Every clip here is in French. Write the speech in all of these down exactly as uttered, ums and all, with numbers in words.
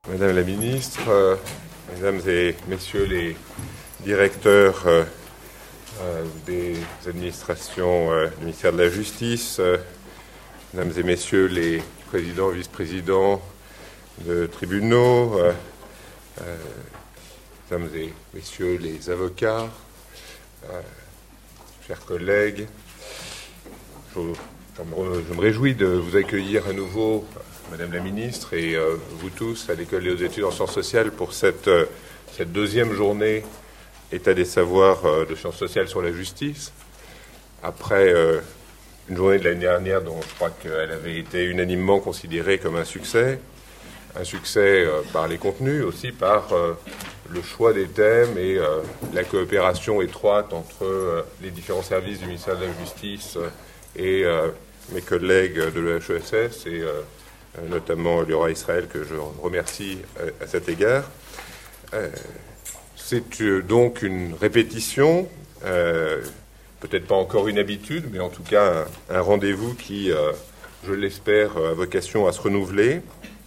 Madame la ministre, euh, mesdames et messieurs les directeurs euh, euh, des administrations euh, du ministère de la Justice, euh, mesdames et messieurs les présidents, vice-présidents de tribunaux, euh, euh, mesdames et messieurs les avocats, euh, chers collègues, je, je, me, je me réjouis de vous accueillir à nouveau, Madame la ministre, et euh, vous tous à l'École et aux études en sciences sociales pour cette, euh, cette deuxième journée État des savoirs euh, de sciences sociales sur la justice. Après euh, une journée de l'année dernière dont je crois qu'elle avait été unanimement considérée comme un succès, un succès euh, par les contenus, aussi par euh, le choix des thèmes et euh, la coopération étroite entre euh, les différents services du ministère de la Justice euh, et euh, mes collègues de l'E H E S S et euh, notamment Liora Israël, que je remercie à cet égard. Euh, c'est donc une répétition, euh, peut-être pas encore une habitude, mais en tout cas un, un rendez-vous qui, euh, je l'espère, a vocation à se renouveler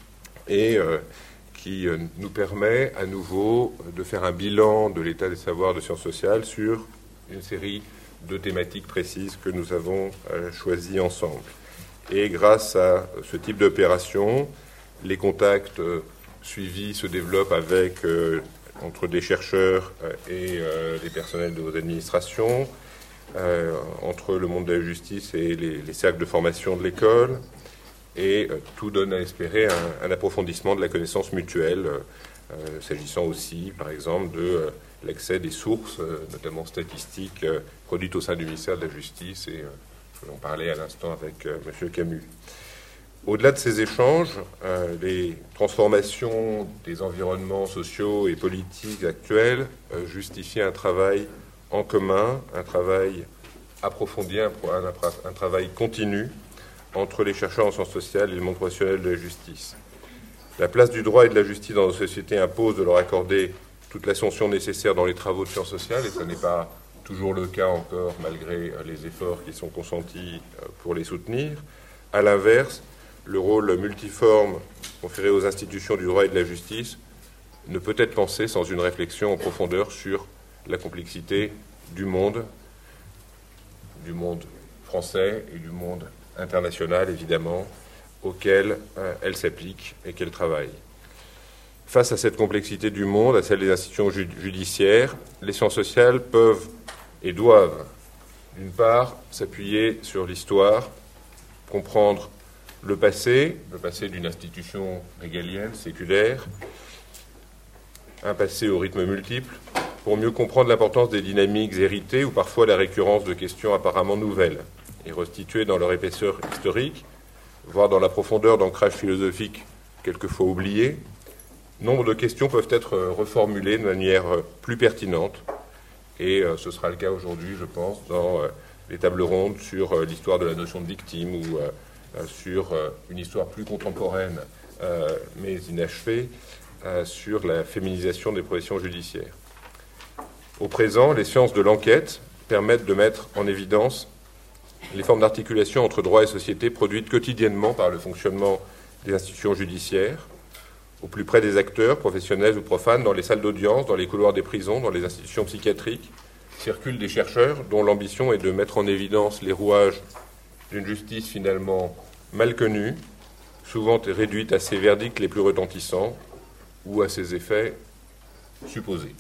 et euh, qui euh, nous permet à nouveau de faire un bilan de l'état des savoirs de sciences sociales sur une série de thématiques précises que nous avons euh, choisies ensemble. Et grâce à ce type d'opération, les contacts euh, suivis se développent avec, euh, entre des chercheurs euh, et euh, les personnels de vos administrations, euh, entre le monde de la justice et les, les cercles de formation de l'école, et euh, tout donne à espérer un, un approfondissement de la connaissance mutuelle, euh, s'agissant aussi, par exemple, de euh, l'accès des sources, euh, notamment statistiques, euh, produites au sein du ministère de la Justice et euh, on parlait à l'instant avec euh, M. Camus. Au-delà de ces échanges, euh, les transformations des environnements sociaux et politiques actuels euh, justifient un travail en commun, un travail approfondi, un, un, un travail continu entre les chercheurs en sciences sociales et le monde professionnel de la justice. La place du droit et de la justice dans nos sociétés impose de leur accorder toute l'attention nécessaire dans les travaux de sciences sociales, et ce n'est pas toujours le cas encore, malgré les efforts qui sont consentis pour les soutenir. À l'inverse, le rôle multiforme conféré aux institutions du droit et de la justice ne peut être pensé sans une réflexion en profondeur sur la complexité du monde, du monde français et du monde international, évidemment, auquel euh, elle s'applique et qu'elle travaille. Face à cette complexité du monde, à celle des institutions judiciaires, les sciences sociales peuvent et doivent, d'une part, s'appuyer sur l'histoire, comprendre le passé, le passé d'une institution régalienne, séculaire, un passé au rythme multiple, pour mieux comprendre l'importance des dynamiques héritées ou parfois la récurrence de questions apparemment nouvelles, et restituer dans leur épaisseur historique, voire dans la profondeur d'ancrage philosophique quelquefois oubliée, nombre de questions peuvent être reformulées de manière plus pertinente. Et euh, ce sera le cas aujourd'hui, je pense, dans euh, les tables rondes sur euh, l'histoire de la notion de victime ou euh, euh, sur euh, une histoire plus contemporaine, euh, mais inachevée, euh, sur la féminisation des professions judiciaires. Au présent, les sciences de l'enquête permettent de mettre en évidence les formes d'articulation entre droit et société produites quotidiennement par le fonctionnement des institutions judiciaires, au plus près des acteurs, professionnels ou profanes, dans les salles d'audience, dans les couloirs des prisons, dans les institutions psychiatriques, circulent des chercheurs dont l'ambition est de mettre en évidence les rouages d'une justice finalement mal connue, souvent réduite à ses verdicts les plus retentissants ou à ses effets supposés.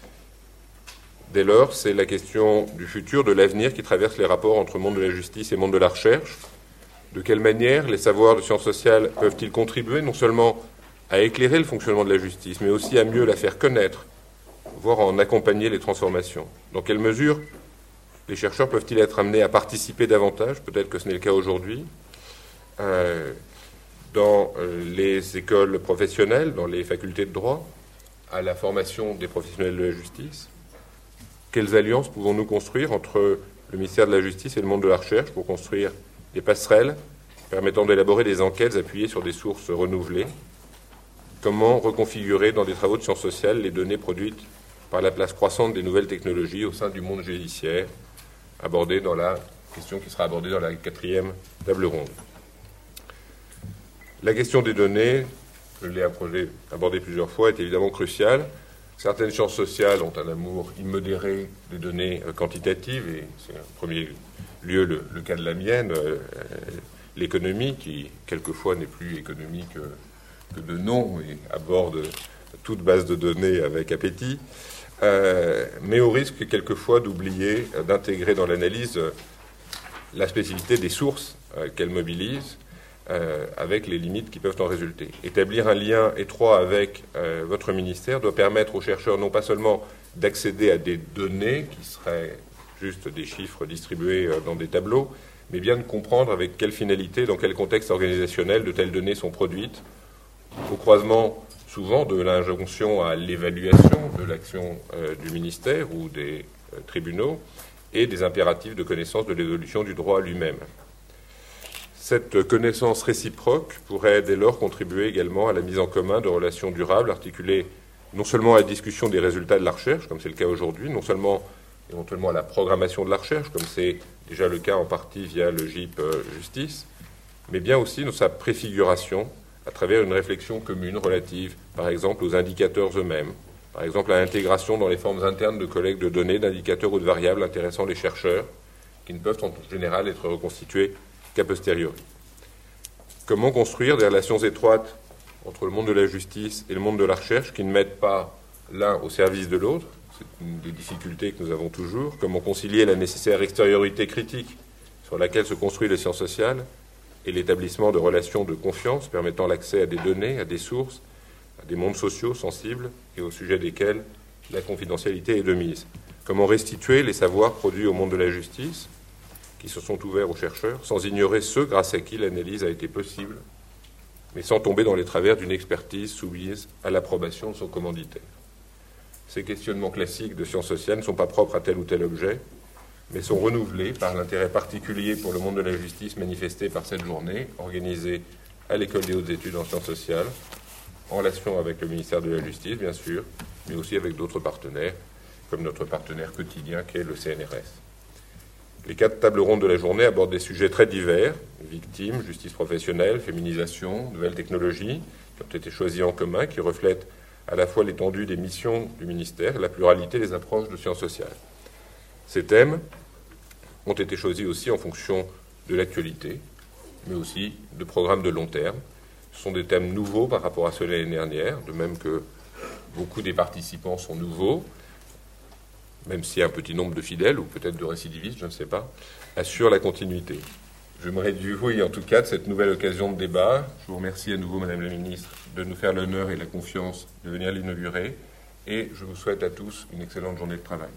Dès lors, c'est la question du futur, de l'avenir qui traverse les rapports entre monde de la justice et monde de la recherche. De quelle manière les savoirs de sciences sociales peuvent-ils contribuer non seulement à éclairer le fonctionnement de la justice, mais aussi à mieux la faire connaître, voire à en accompagner les transformations. Dans quelle mesure les chercheurs peuvent-ils être amenés à participer davantage, peut-être que ce n'est le cas aujourd'hui, euh, dans les écoles professionnelles, dans les facultés de droit, à la formation des professionnels de la justice? Quelles alliances pouvons-nous construire entre le ministère de la Justice et le monde de la recherche pour construire des passerelles permettant d'élaborer des enquêtes appuyées sur des sources renouvelées? Comment reconfigurer dans des travaux de sciences sociales les données produites par la place croissante des nouvelles technologies au sein du monde judiciaire, abordée dans la question qui sera abordée dans la quatrième table ronde. La question des données je l'ai abordé plusieurs fois, est évidemment crucial. Certaines sciences sociales ont un amour immodéré des données quantitatives, et c'est en premier lieu le, le cas de la mienne, euh, l'économie, qui quelquefois n'est plus économie que, que de nom et aborde toute base de données avec appétit, euh, mais au risque quelquefois d'oublier d'intégrer dans l'analyse la spécificité des sources euh, qu'elle mobilise, Euh, avec les limites qui peuvent en résulter. Établir un lien étroit avec euh, votre ministère doit permettre aux chercheurs non pas seulement d'accéder à des données qui seraient juste des chiffres distribués euh, dans des tableaux, mais bien de comprendre avec quelle finalité, dans quel contexte organisationnel de telles données sont produites, au croisement souvent de l'injonction à l'évaluation de l'action euh, du ministère ou des euh, tribunaux et des impératifs de connaissance de l'évolution du droit lui-même. Cette connaissance réciproque pourrait dès lors contribuer également à la mise en commun de relations durables articulées non seulement à la discussion des résultats de la recherche, comme c'est le cas aujourd'hui, non seulement éventuellement à la programmation de la recherche, comme c'est déjà le cas en partie via le G I P Justice, mais bien aussi dans sa préfiguration à travers une réflexion commune relative, par exemple, aux indicateurs eux-mêmes, par exemple à l'intégration dans les formes internes de collecte de données, d'indicateurs ou de variables intéressant les chercheurs, qui ne peuvent en général être reconstitués qu'a posteriori. Comment construire des relations étroites entre le monde de la justice et le monde de la recherche qui ne mettent pas l'un au service de l'autre? C'est une des difficultés que nous avons toujours. Comment concilier la nécessaire extériorité critique sur laquelle se construisent les sciences sociales et l'établissement de relations de confiance permettant l'accès à des données, à des sources, à des mondes sociaux sensibles et au sujet desquels la confidentialité est de mise? Comment restituer les savoirs produits au monde de la justice qui se sont ouverts aux chercheurs, sans ignorer ceux grâce à qui l'analyse a été possible, mais sans tomber dans les travers d'une expertise soumise à l'approbation de son commanditaire. Ces questionnements classiques de sciences sociales ne sont pas propres à tel ou tel objet, mais sont renouvelés par l'intérêt particulier pour le monde de la justice manifesté par cette journée, organisée à l'École des hautes études en sciences sociales, en relation avec le ministère de la Justice, bien sûr, mais aussi avec d'autres partenaires, comme notre partenaire quotidien qu'est le C N R S. Les quatre tables rondes de la journée abordent des sujets très divers, victimes, justice professionnelle, féminisation, nouvelles technologies, qui ont été choisis en commun, qui reflètent à la fois l'étendue des missions du ministère et la pluralité des approches de sciences sociales. Ces thèmes ont été choisis aussi en fonction de l'actualité, mais aussi de programmes de long terme. Ce sont des thèmes nouveaux par rapport à ceux de l'année dernière, de même que beaucoup des participants sont nouveaux, même s'il y a un petit nombre de fidèles, ou peut-être de récidivistes, je ne sais pas, assure la continuité. Je me réjouis en tout cas de cette nouvelle occasion de débat. Je vous remercie à nouveau, Madame la Ministre, de nous faire l'honneur et la confiance de venir l'inaugurer, et je vous souhaite à tous une excellente journée de travail.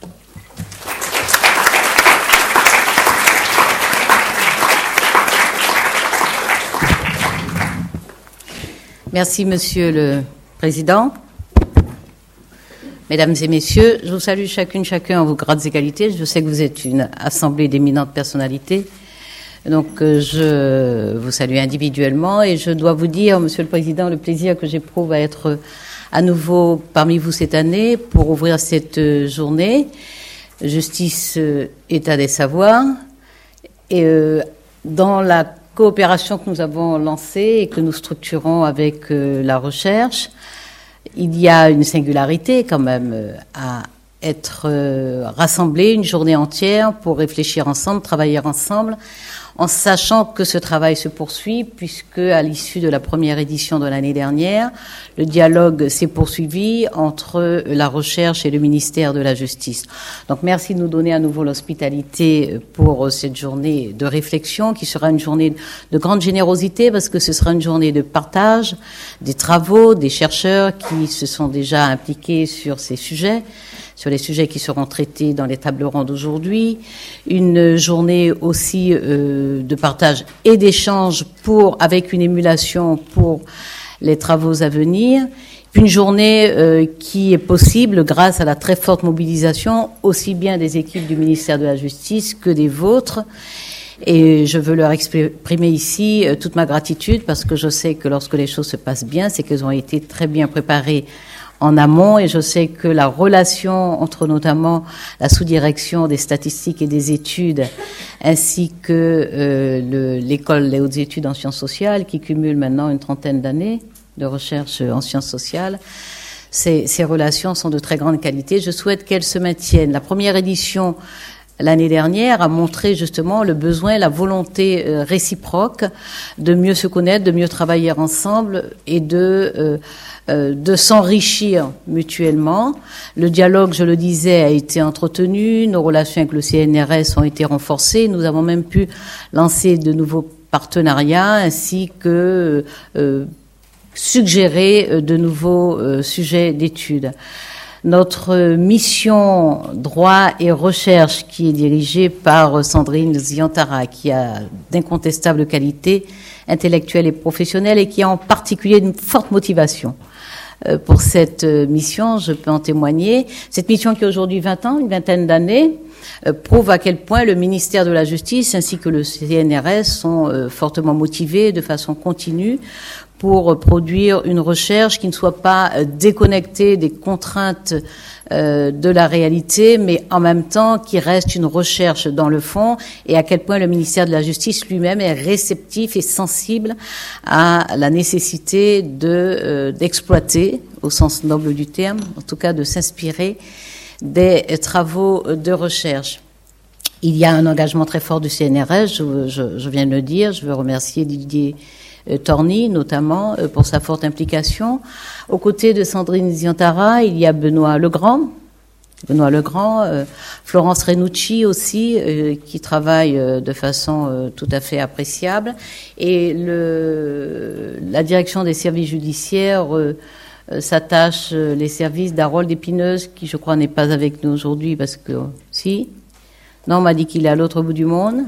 Merci, Monsieur le Président. Mesdames et messieurs, je vous salue chacune, chacun en vos grades et qualités. Je sais que vous êtes une assemblée d'éminentes personnalités. Donc, euh, je vous salue individuellement et je dois vous dire, Monsieur le Président, le plaisir que j'éprouve à être à nouveau parmi vous cette année pour ouvrir cette journée. Justice, euh, état des savoirs. Et euh, dans la coopération que nous avons lancée et que nous structurons avec euh, la recherche, il y a une singularité quand même euh, à être euh, rassemblés une journée entière pour réfléchir ensemble, travailler ensemble, en sachant que ce travail se poursuit puisque à l'issue de la première édition de l'année dernière, le dialogue s'est poursuivi entre la recherche et le ministère de la Justice. Donc merci de nous donner à nouveau l'hospitalité pour cette journée de réflexion qui sera une journée de grande générosité parce que ce sera une journée de partage des travaux des chercheurs qui se sont déjà impliqués sur ces sujets, sur les sujets qui seront traités dans les tables rondes aujourd'hui, une journée aussi euh, de partage et d'échange pour, avec une émulation pour les travaux à venir, puis une journée euh, qui est possible grâce à la très forte mobilisation aussi bien des équipes du ministère de la Justice que des vôtres. Et je veux leur exprimer ici euh, toute ma gratitude parce que je sais que lorsque les choses se passent bien, c'est qu'elles ont été très bien préparées en amont, et je sais que la relation entre notamment la sous-direction des statistiques et des études ainsi que euh, le, l'école des hautes études en sciences sociales qui cumule maintenant une trentaine d'années, de recherche en sciences sociales. Ces, ces relations sont de très grande qualité. Je souhaite qu'elles se maintiennent. La première édition, l'année dernière, a montré justement le besoin, la volonté euh, réciproque de mieux se connaître, de mieux travailler ensemble et de euh, euh, de s'enrichir mutuellement. Le dialogue, je le disais, a été entretenu. Nos relations avec le C N R S ont été renforcées. Nous avons même pu lancer de nouveaux partenariats ainsi que euh, suggérer de nouveaux euh, sujets d'études. Notre mission droit et recherche, qui est dirigée par Sandrine Ziantara, qui a d'incontestables qualités intellectuelles et professionnelles et qui a en particulier une forte motivation pour cette mission, je peux en témoigner. Cette mission qui a aujourd'hui vingt ans, une vingtaine d'années, prouve à quel point le ministère de la Justice ainsi que le C N R S sont fortement motivés de façon continue pour produire une recherche qui ne soit pas déconnectée des contraintes euh, de la réalité, mais en même temps qui reste une recherche dans le fond, et à quel point le ministère de la Justice lui-même est réceptif et sensible à la nécessité de euh, d'exploiter, au sens noble du terme, en tout cas de s'inspirer des travaux de recherche. Il y a un engagement très fort du C N R S, je, je, je viens de le dire, je veux remercier Didier Torny, notamment, pour sa forte implication. Aux côtés de Sandrine Ziantara, il y a Benoît Legrand, Benoît Legrand, euh, Florence Renucci aussi, euh, qui travaille euh, de façon euh, tout à fait appréciable. Et le, la direction des services judiciaires euh, euh, s'attache, euh, les services d'Harold Épineuse, qui je crois n'est pas avec nous aujourd'hui parce que, si, non, on m'a dit qu'il est à l'autre bout du monde.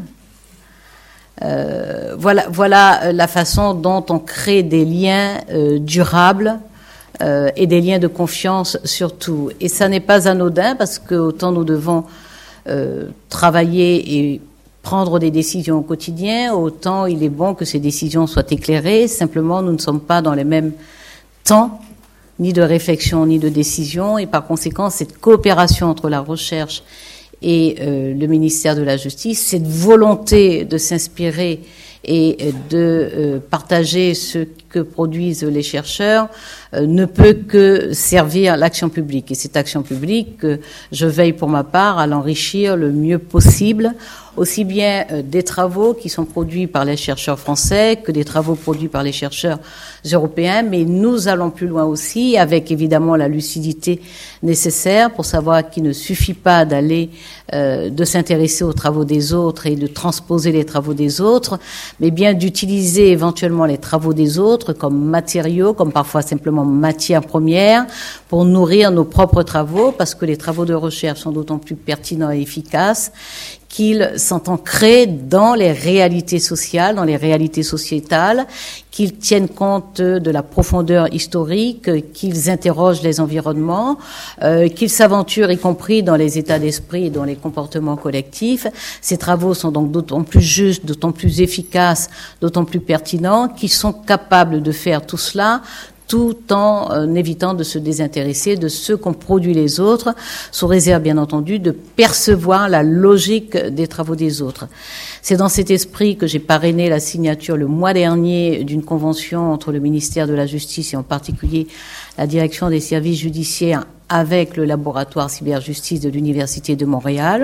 Euh, voilà, voilà la façon dont on crée des liens euh, durables euh, et des liens de confiance surtout. Et ça n'est pas anodin parce que autant nous devons euh, travailler et prendre des décisions au quotidien, autant il est bon que ces décisions soient éclairées. Simplement, nous ne sommes pas dans les mêmes temps, ni de réflexion, ni de décision, et par conséquent, cette coopération entre la recherche et euh, le ministère de la Justice, cette volonté de s'inspirer et de euh, partager ce que produisent les chercheurs euh, ne peut que servir l'action publique. Et cette action publique, euh, je veille pour ma part à l'enrichir le mieux possible, aussi bien euh, des travaux qui sont produits par les chercheurs français que des travaux produits par les chercheurs européens, mais nous allons plus loin aussi, avec évidemment la lucidité nécessaire pour savoir qu'il ne suffit pas d'aller, euh, de s'intéresser aux travaux des autres et de transposer les travaux des autres, mais bien d'utiliser éventuellement les travaux des autres comme matériaux, comme parfois simplement matière première, pour nourrir nos propres travaux, parce que les travaux de recherche sont d'autant plus pertinents et efficaces qu'ils sont ancrés dans les réalités sociales, dans les réalités sociétales, qu'ils tiennent compte de la profondeur historique, qu'ils interrogent les environnements, euh, qu'ils s'aventurent y compris dans les états d'esprit et dans les comportements collectifs. Ces travaux sont donc d'autant plus justes, d'autant plus efficaces, d'autant plus pertinents qu'ils sont capables de faire tout cela tout en euh, évitant de se désintéresser de ce qu'ont produit les autres, sous réserve bien entendu de percevoir la logique des travaux des autres. C'est dans cet esprit que j'ai parrainé la signature le mois dernier d'une convention entre le ministère de la Justice et en particulier la direction des services judiciaires avec le laboratoire cyberjustice de l'Université de Montréal.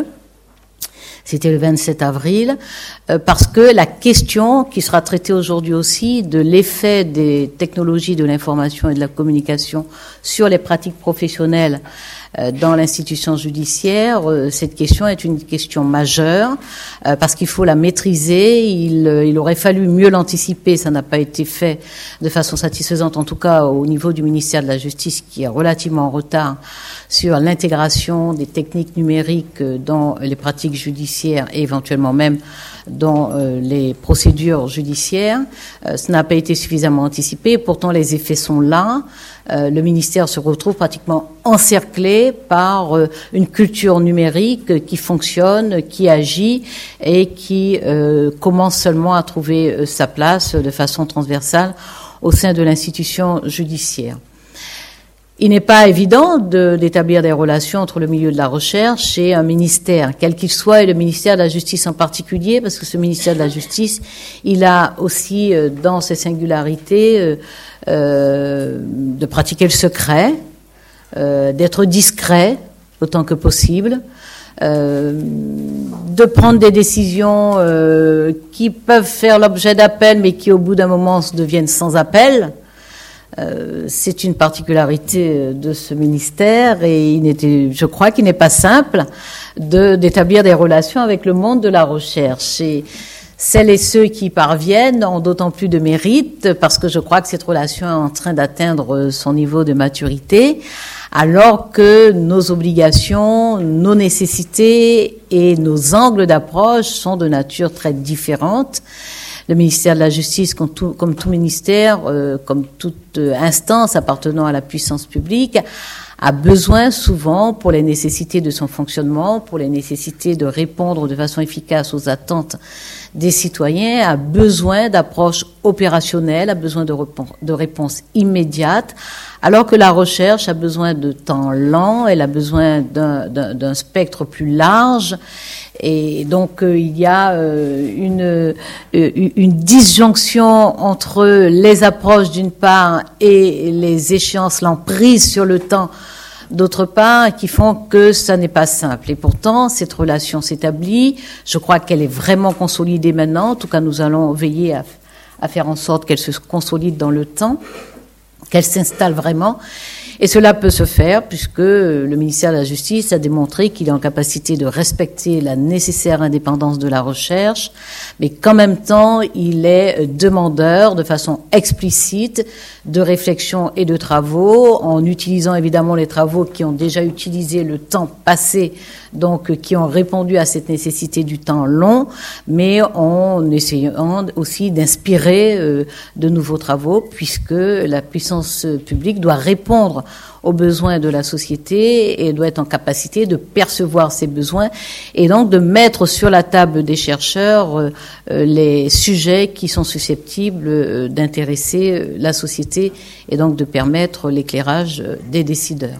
C'était le vingt-sept avril, euh, parce que la question qui sera traitée aujourd'hui aussi de l'effet des technologies de l'information et de la communication sur les pratiques professionnelles euh, dans l'institution judiciaire, euh, cette question est une question majeure, euh, parce qu'il faut la maîtriser, il, euh, il aurait fallu mieux l'anticiper, ça n'a pas été fait de façon satisfaisante, en tout cas au niveau du ministère de la Justice, qui est relativement en retard sur l'intégration des techniques numériques dans les pratiques judiciaires et éventuellement même dans euh, les procédures judiciaires. Euh, ce n'a pas été suffisamment anticipé. Pourtant, les effets sont là. Euh, le ministère se retrouve pratiquement encerclé par euh, une culture numérique qui fonctionne, qui agit et qui euh, commence seulement à trouver euh, sa place de façon transversale au sein de l'institution judiciaire. Il n'est pas évident de, d'établir des relations entre le milieu de la recherche et un ministère, quel qu'il soit, et le ministère de la Justice en particulier, parce que ce ministère de la Justice, il a aussi, euh, dans ses singularités, euh, euh, de pratiquer le secret, euh, d'être discret autant que possible, euh, de prendre des décisions euh, qui peuvent faire l'objet d'appel, mais qui au bout d'un moment deviennent sans appel. Euh, c'est une particularité de ce ministère et il n'était, je crois qu'il n'est pas simple de, d'établir des relations avec le monde de la recherche. Et celles et ceux qui y parviennent ont d'autant plus de mérite parce que je crois que cette relation est en train d'atteindre son niveau de maturité, alors que nos obligations, nos nécessités et nos angles d'approche sont de nature très différente. Le ministère de la Justice, comme tout, comme tout ministère, euh, comme toute instance appartenant à la puissance publique, a besoin souvent, pour les nécessités de son fonctionnement, pour les nécessités de répondre de façon efficace aux attentes des citoyens, a besoin d'approches opérationnelles, a besoin de, réponse, de réponses immédiates, alors que la recherche a besoin de temps lent, elle a besoin d'un, d'un, d'un spectre plus large. Et donc euh, il y a euh, une, euh, une disjonction entre les approches d'une part et les échéances, l'emprise sur le temps d'autre part, qui font que ça n'est pas simple. Et pourtant, cette relation s'établit. Je crois qu'elle est vraiment consolidée maintenant. En tout cas, nous allons veiller à, à faire en sorte qu'elle se consolide dans le temps, qu'elle s'installe vraiment. Et cela peut se faire puisque le ministère de la Justice a démontré qu'il est en capacité de respecter la nécessaire indépendance de la recherche, mais qu'en même temps, il est demandeur de façon explicite de réflexion et de travaux, en utilisant évidemment les travaux qui ont déjà utilisé le temps passé, donc qui ont répondu à cette nécessité du temps long, mais en essayant aussi d'inspirer euh, de nouveaux travaux, puisque la puissance publique doit répondre aux besoins de la société et doit être en capacité de percevoir ces besoins et donc de mettre sur la table des chercheurs euh, les sujets qui sont susceptibles euh, d'intéresser euh, la société et donc de permettre l'éclairage euh, des décideurs.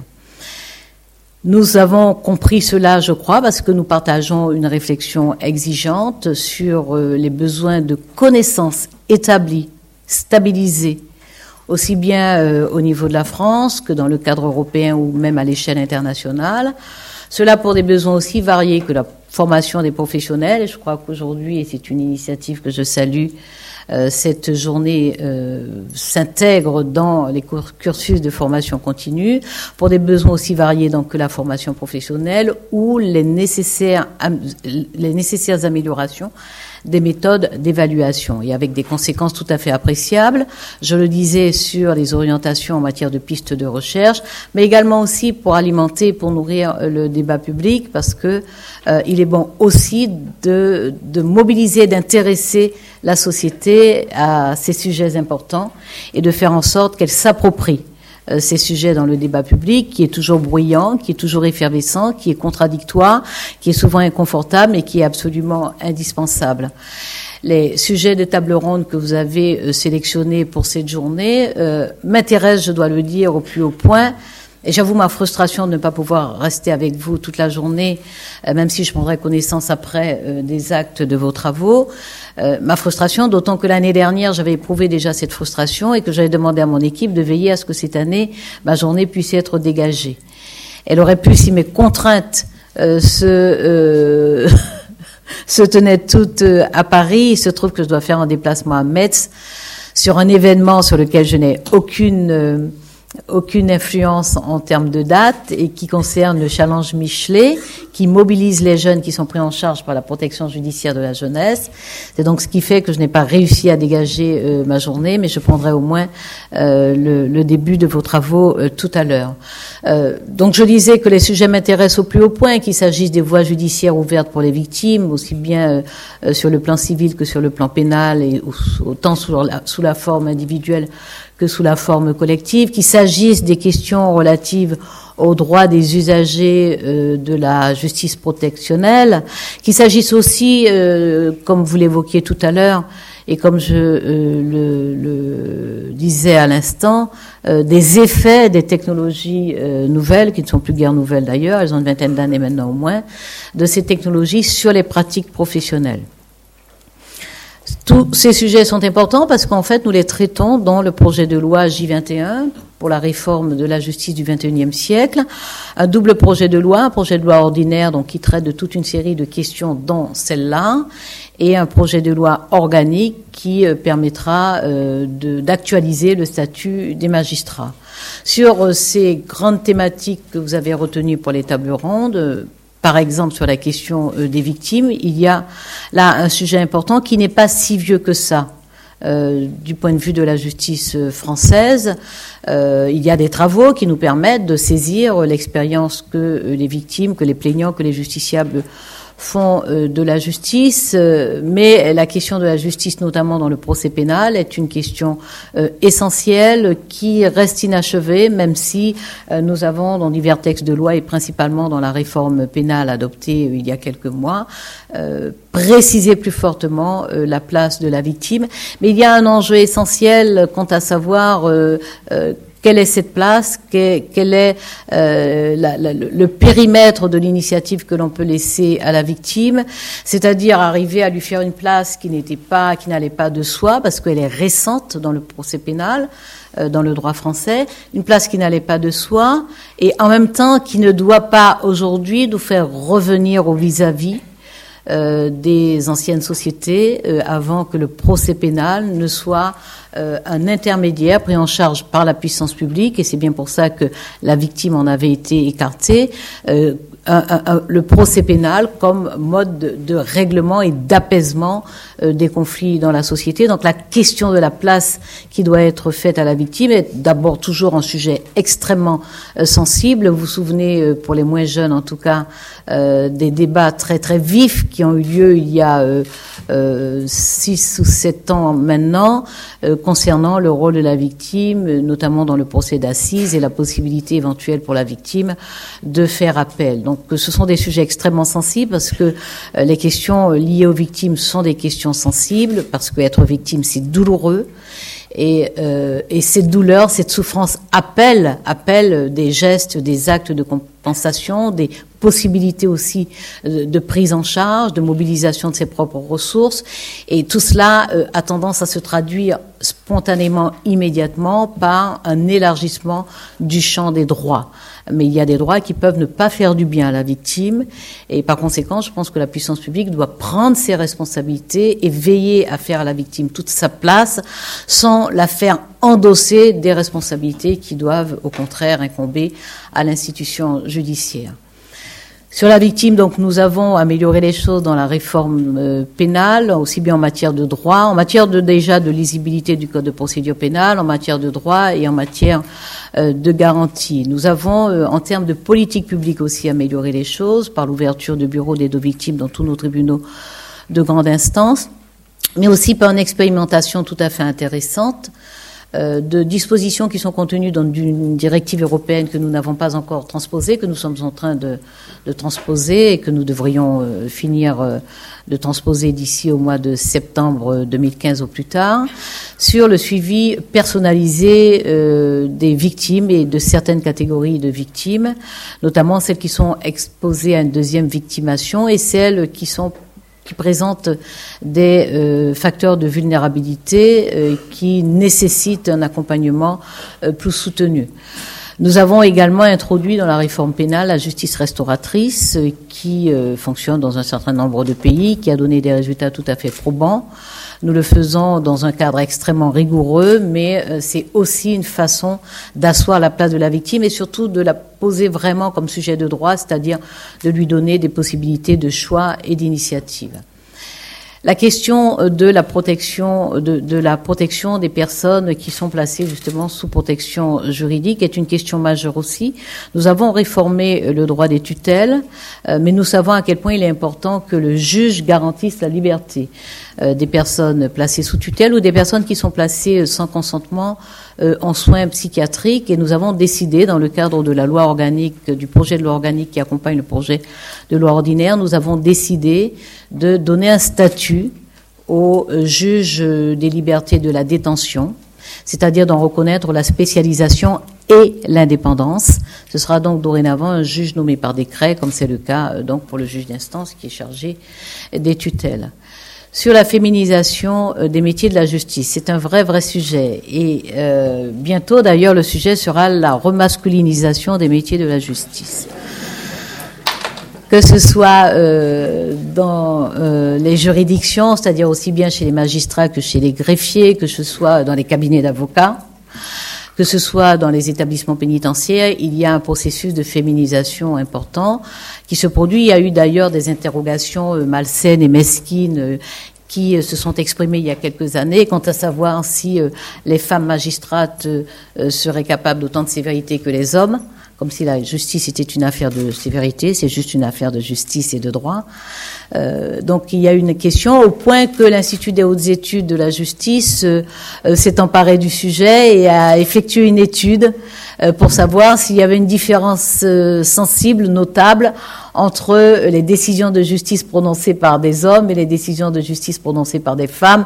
Nous avons compris cela, je crois, parce que nous partageons une réflexion exigeante sur euh, les besoins de connaissances établies, stabilisées, aussi bien euh, au niveau de la France que dans le cadre européen ou même à l'échelle internationale. Cela pour des besoins aussi variés que la formation des professionnels. Et je crois qu'aujourd'hui, et c'est une initiative que je salue, euh, cette journée euh, s'intègre dans les cursus de formation continue, pour des besoins aussi variés donc, que la formation professionnelle ou les nécessaires, les nécessaires améliorations des méthodes d'évaluation et avec des conséquences tout à fait appréciables, je le disais, sur les orientations en matière de pistes de recherche, mais également aussi pour alimenter, pour nourrir le débat public, parce que euh, il est bon aussi de, de mobiliser, d'intéresser la société à ces sujets importants et de faire en sorte qu'elle s'approprie ces sujets dans le débat public, qui est toujours bruyant, qui est toujours effervescent, qui est contradictoire, qui est souvent inconfortable et qui est absolument indispensable. Les sujets de table ronde que vous avez sélectionnés pour cette journée euh, m'intéressent, je dois le dire, au plus haut point. Et j'avoue ma frustration de ne pas pouvoir rester avec vous toute la journée, euh, même si je prendrai connaissance après euh, des actes de vos travaux. Euh, ma frustration, d'autant que l'année dernière, j'avais éprouvé déjà cette frustration et que j'avais demandé à mon équipe de veiller à ce que cette année, ma journée puisse être dégagée. Elle aurait pu, si mes contraintes euh, se, euh, se tenaient toutes euh, à Paris, il se trouve que je dois faire un déplacement à Metz sur un événement sur lequel je n'ai aucune... Euh, aucune influence en termes de date et qui concerne le Challenge Michelet, qui mobilise les jeunes qui sont pris en charge par la protection judiciaire de la jeunesse. C'est donc ce qui fait que je n'ai pas réussi à dégager euh, ma journée, mais je prendrai au moins euh, le, le début de vos travaux euh, tout à l'heure. Euh, donc je disais que les sujets m'intéressent au plus haut point, qu'il s'agisse des voies judiciaires ouvertes pour les victimes, aussi bien euh, sur le plan civil que sur le plan pénal, et autant sous la, sous la forme individuelle que sous la forme collective, qu'il s'agisse des questions relatives aux droits des usagers euh, de la justice protectionnelle, qu'il s'agisse aussi, euh, comme vous l'évoquiez tout à l'heure, et comme je euh, le, le disais à l'instant, euh, des effets des technologies euh, nouvelles, qui ne sont plus guère nouvelles d'ailleurs, elles ont une vingtaine d'années maintenant au moins, de ces technologies sur les pratiques professionnelles. Tous ces sujets sont importants parce qu'en fait, nous les traitons dans le projet de loi J vingt et un pour la réforme de la justice du vingt et unième siècle. Un double projet de loi, un projet de loi ordinaire donc qui traite de toute une série de questions dont celle-là, et un projet de loi organique qui euh, permettra euh, de, d'actualiser le statut des magistrats. Sur euh, ces grandes thématiques que vous avez retenues pour les tables rondes, euh, par exemple sur la question euh, des victimes, il y a là un sujet important qui n'est pas si vieux que ça. Euh, du point de vue de la justice française, euh, il y a des travaux qui nous permettent de saisir l'expérience que euh, les victimes, que les plaignants, que les justiciables font euh, de la justice, euh, mais la question de la justice, notamment dans le procès pénal, est une question euh, essentielle qui reste inachevée, même si euh, nous avons dans divers textes de loi et principalement dans la réforme pénale adoptée euh, il y a quelques mois, euh, précisé plus fortement euh, la place de la victime. Mais il y a un enjeu essentiel quant à savoir euh, euh, quelle est cette place, quel est euh, la, la, le périmètre de l'initiative que l'on peut laisser à la victime, c'est-à-dire arriver à lui faire une place qui n'était pas, qui n'allait pas de soi, parce qu'elle est récente dans le procès pénal, euh, dans le droit français, une place qui n'allait pas de soi, et en même temps qui ne doit pas aujourd'hui nous faire revenir au vis-à-vis Euh, des anciennes sociétés euh, avant que le procès pénal ne soit euh, un intermédiaire pris en charge par la puissance publique, et c'est bien pour ça que la victime en avait été écartée, euh, un, un, un, le procès pénal comme mode de, de règlement et d'apaisement euh, des conflits dans la société. Donc la question de la place qui doit être faite à la victime est d'abord toujours un sujet extrêmement euh, sensible. Vous vous souvenez, euh, pour les moins jeunes en tout cas, euh, des débats très très vifs qui ont eu lieu il y a euh, euh, six ou sept ans maintenant, euh, concernant le rôle de la victime, euh, notamment dans le procès d'assises, et la possibilité éventuelle pour la victime de faire appel. Donc ce sont des sujets extrêmement sensibles parce que euh, les questions liées aux victimes sont des questions sensibles, parce que être victime, c'est douloureux. Et, euh, et cette douleur, cette souffrance appelle, appelle des gestes, des actes de compensation, des possibilités aussi de, de prise en charge, de mobilisation de ses propres ressources. Et tout cela euh, a tendance à se traduire spontanément, immédiatement, par un élargissement du champ des droits. Mais il y a des droits qui peuvent ne pas faire du bien à la victime, et par conséquent, je pense que la puissance publique doit prendre ses responsabilités et veiller à faire à la victime toute sa place, sans la faire endosser des responsabilités qui doivent au contraire incomber à l'institution judiciaire. Sur la victime, donc, nous avons amélioré les choses dans la réforme euh, pénale, aussi bien en matière de droit, en matière de déjà de lisibilité du code de procédure pénale, en matière de droit et en matière euh, de garantie. Nous avons, euh, en termes de politique publique aussi, amélioré les choses par l'ouverture de bureaux d'aide aux victimes dans tous nos tribunaux de grande instance, mais aussi par une expérimentation tout à fait intéressante Euh, de dispositions qui sont contenues dans une directive européenne que nous n'avons pas encore transposée, que nous sommes en train de, de transposer et que nous devrions euh, finir euh, de transposer d'ici au mois de septembre deux mille quinze au plus tard, sur le suivi personnalisé euh, des victimes et de certaines catégories de victimes, notamment celles qui sont exposées à une deuxième victimation et celles qui sont qui présentent des euh, facteurs de vulnérabilité euh, qui nécessitent un accompagnement euh, plus soutenu. Nous avons également introduit dans la réforme pénale la justice restauratrice euh, qui euh, fonctionne dans un certain nombre de pays, qui a donné des résultats tout à fait probants. Nous le faisons dans un cadre extrêmement rigoureux, mais euh, c'est aussi une façon d'asseoir la place de la victime et surtout de la poser vraiment comme sujet de droit, c'est-à-dire de lui donner des possibilités de choix et d'initiative. La question de la protection, de, de la protection des personnes qui sont placées justement sous protection juridique est une question majeure aussi. Nous avons réformé le droit des tutelles, euh, mais nous savons à quel point il est important que le juge garantisse la liberté euh, des personnes placées sous tutelle ou des personnes qui sont placées sans consentement euh, en soins psychiatriques. Et nous avons décidé, dans le cadre de la loi organique, du projet de loi organique qui accompagne le projet de loi ordinaire, nous avons décidé de donner un statut au juge des libertés de la détention, c'est-à-dire d'en reconnaître la spécialisation et l'indépendance. Ce sera donc dorénavant un juge nommé par décret, comme c'est le cas donc pour le juge d'instance qui est chargé des tutelles. sur la féminisation des métiers de la justice. C'est un vrai, vrai sujet. Et euh, bientôt, d'ailleurs, le sujet sera la remasculinisation des métiers de la justice. Que ce soit euh, dans euh, les juridictions, c'est-à-dire aussi bien chez les magistrats que chez les greffiers, que ce soit dans les cabinets d'avocats, que ce soit dans les établissements pénitentiaires, il y a un processus de féminisation important qui se produit. Il y a eu d'ailleurs des interrogations malsaines et mesquines qui se sont exprimées il y a quelques années quant à savoir si les femmes magistrates seraient capables d'autant de sévérité que les hommes, comme si la justice était une affaire de sévérité, c'est juste une affaire de justice et de droit. Euh, donc il y a une question au point que l'Institut des hautes études de la justice euh, s'est emparé du sujet et a effectué une étude euh, pour savoir s'il y avait une différence euh, sensible, notable, entre les décisions de justice prononcées par des hommes et les décisions de justice prononcées par des femmes.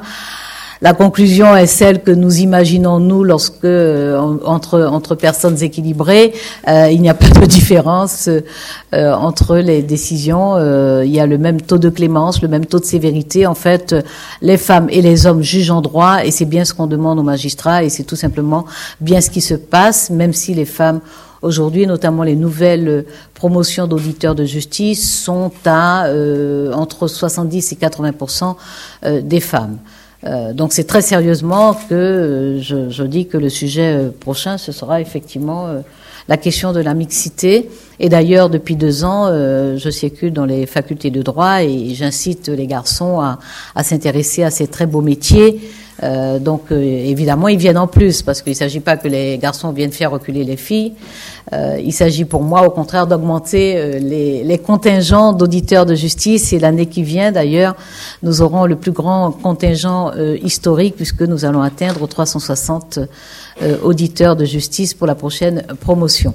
La conclusion est celle que nous imaginons, nous, lorsque, euh, entre, entre personnes équilibrées, euh, il n'y a pas de différence euh, entre les décisions. Euh, il y a le même taux de clémence, le même taux de sévérité. En fait, les femmes et les hommes jugent en droit, et c'est bien ce qu'on demande aux magistrats, et c'est tout simplement bien ce qui se passe, même si les femmes, aujourd'hui, notamment les nouvelles promotions d'auditeurs de justice, sont à euh, entre soixante-dix et quatre-vingts pour cent euh, des femmes. Euh, donc c'est très sérieusement que euh, je, je dis que le sujet euh, prochain, ce sera effectivement euh, la question de la mixité. Et d'ailleurs, depuis deux ans, euh, je circule dans les facultés de droit et j'incite les garçons à, à s'intéresser à ces très beaux métiers. Euh, donc euh, évidemment, ils viennent en plus, parce qu'il ne s'agit pas que les garçons viennent faire reculer les filles. Euh, il s'agit pour moi, au contraire, d'augmenter euh, les, les contingents d'auditeurs de justice. Et l'année qui vient, d'ailleurs, nous aurons le plus grand contingent euh, historique, puisque nous allons atteindre trois cent soixante euh, auditeurs de justice pour la prochaine promotion.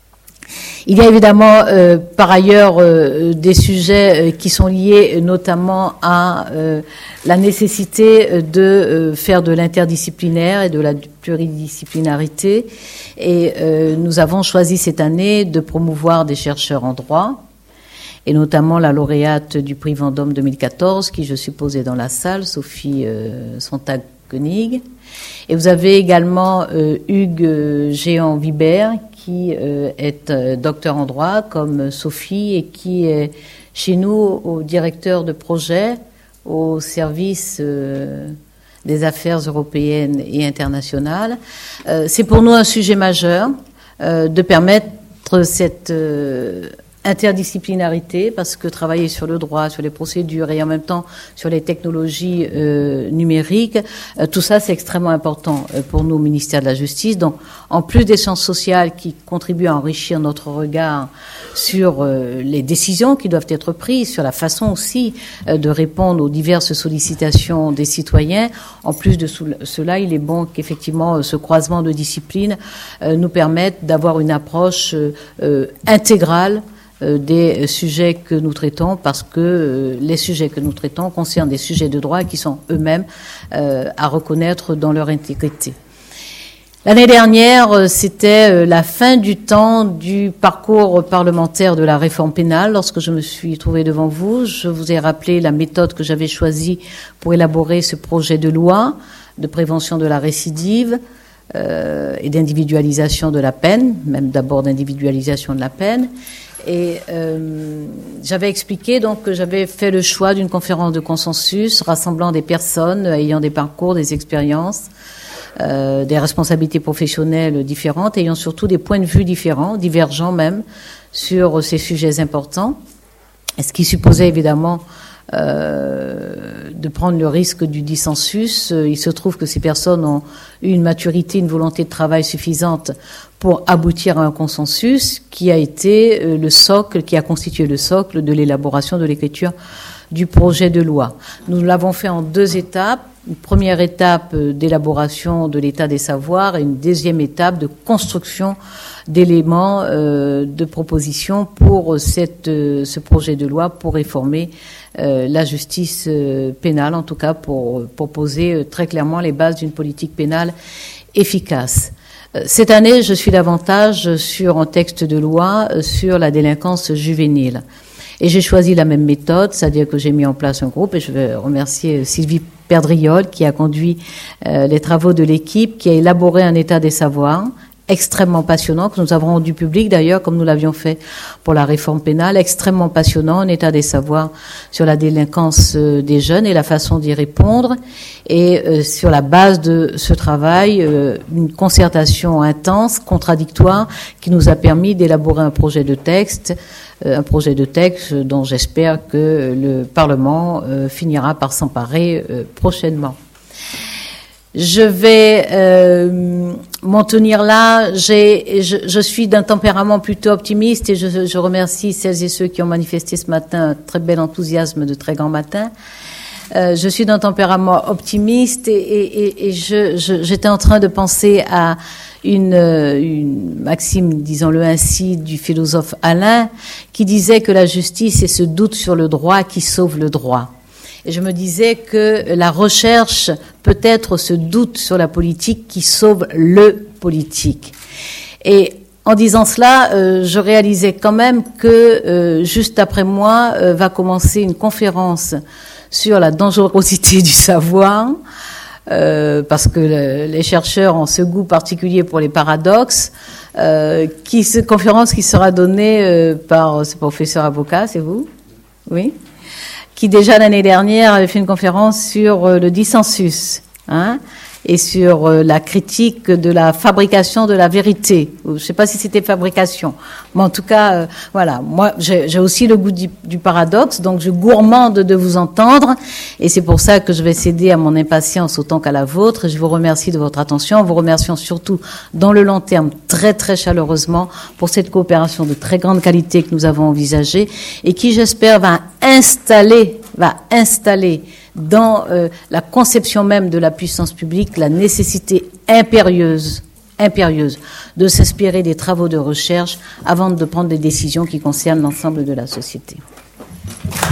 Il y a évidemment euh, par ailleurs euh, des sujets euh, qui sont liés euh, notamment à euh, la nécessité de euh, faire de l'interdisciplinaire et de la pluridisciplinarité. Et euh, nous avons choisi cette année de promouvoir des chercheurs en droit, et notamment la lauréate du prix Vendôme deux mille quatorze, qui je suppose est dans la salle, Sophie euh, Sontag-Koenig. Et vous avez également euh, Hugues euh, Géant-Vibert, qui euh, est euh, docteur en droit, comme Sophie, et qui est chez nous au directeur de projet au service euh, des affaires européennes et internationales. Euh, c'est pour nous un sujet majeur euh, de permettre cette euh, interdisciplinarité, parce que travailler sur le droit, sur les procédures et en même temps sur les technologies euh, numériques, euh, tout ça c'est extrêmement important euh, pour nous au ministère de la Justice. Donc en plus des sciences sociales qui contribuent à enrichir notre regard sur euh, les décisions qui doivent être prises, sur la façon aussi euh, de répondre aux diverses sollicitations des citoyens, en plus de cela, il est bon qu'effectivement ce croisement de disciplines euh, nous permette d'avoir une approche euh, euh, intégrale des sujets que nous traitons, parce que les sujets que nous traitons concernent des sujets de droit qui sont eux-mêmes euh, à reconnaître dans leur intégrité. L'année dernière, c'était la fin du temps du parcours parlementaire de la réforme pénale. Lorsque je me suis trouvée devant vous, je vous ai rappelé la méthode que j'avais choisie pour élaborer ce projet de loi de prévention de la récidive euh, et d'individualisation de la peine, même d'abord d'individualisation de la peine. Et euh, j'avais expliqué donc que j'avais fait le choix d'une conférence de consensus rassemblant des personnes ayant des parcours, des expériences, euh, des responsabilités professionnelles différentes, ayant surtout des points de vue différents, divergents même, sur ces sujets importants, ce qui supposait évidemment Euh, de prendre le risque du dissensus. Il se trouve que ces personnes ont eu une maturité, une volonté de travail suffisante pour aboutir à un consensus qui a été le socle, qui a constitué le socle de l'élaboration de l'écriture du projet de loi. Nous l'avons fait en deux étapes. Une première étape d'élaboration de l'état des savoirs et une deuxième étape de construction d'éléments euh, de proposition pour cette, euh, ce projet de loi pour réformer euh, la justice euh, pénale, en tout cas pour, pour poser euh, très clairement les bases d'une politique pénale efficace. Euh, cette année, je suis davantage sur un texte de loi euh, sur la délinquance juvénile. Et j'ai choisi la même méthode, c'est-à-dire que j'ai mis en place un groupe, et je veux remercier Sylvie Perdriol qui a conduit euh, les travaux de l'équipe, qui a élaboré un état des savoirs extrêmement passionnant, que nous avons rendu public d'ailleurs, comme nous l'avions fait pour la réforme pénale, extrêmement passionnant, un état des savoirs sur la délinquance euh, des jeunes et la façon d'y répondre. Et euh, sur la base de ce travail, euh, une concertation intense, contradictoire, qui nous a permis d'élaborer un projet de texte, euh, un projet de texte dont j'espère que le Parlement euh, finira par s'emparer euh, prochainement. Je vais euh, m'en tenir là. J'ai, je, je suis d'un tempérament plutôt optimiste et je, je remercie celles et ceux qui ont manifesté ce matin un très bel enthousiasme de très grand matin. Euh, je suis d'un tempérament optimiste et, et, et, et je, je, j'étais en train de penser à une, une maxime, disons-le ainsi, du philosophe Alain, qui disait que la justice est ce doute sur le droit qui sauve le droit. Et je me disais que la recherche peut être ce doute sur la politique qui sauve le politique. Et en disant cela, euh, je réalisais quand même que euh, juste après moi euh, va commencer une conférence sur la dangerosité du savoir, euh, parce que le, les chercheurs ont ce goût particulier pour les paradoxes, euh, qui, cette conférence qui sera donnée euh, par ce professeur avocat, c'est vous? Oui? Qui déjà l'année dernière avait fait une conférence sur euh, le dissensus, hein, et sur euh, la critique de la fabrication de la vérité. Je ne sais pas si c'était fabrication, mais en tout cas, euh, voilà. Moi, j'ai, j'ai aussi le goût du, du paradoxe, donc je gourmande de vous entendre, et c'est pour ça que je vais céder à mon impatience autant qu'à la vôtre. Je vous remercie de votre attention, en vous remerciant surtout dans le long terme très très chaleureusement pour cette coopération de très grande qualité que nous avons envisagée et qui, j'espère, va installer, va installer dans euh, la conception même de la puissance publique la nécessité impérieuse, impérieuse de s'inspirer des travaux de recherche avant de prendre des décisions qui concernent l'ensemble de la société.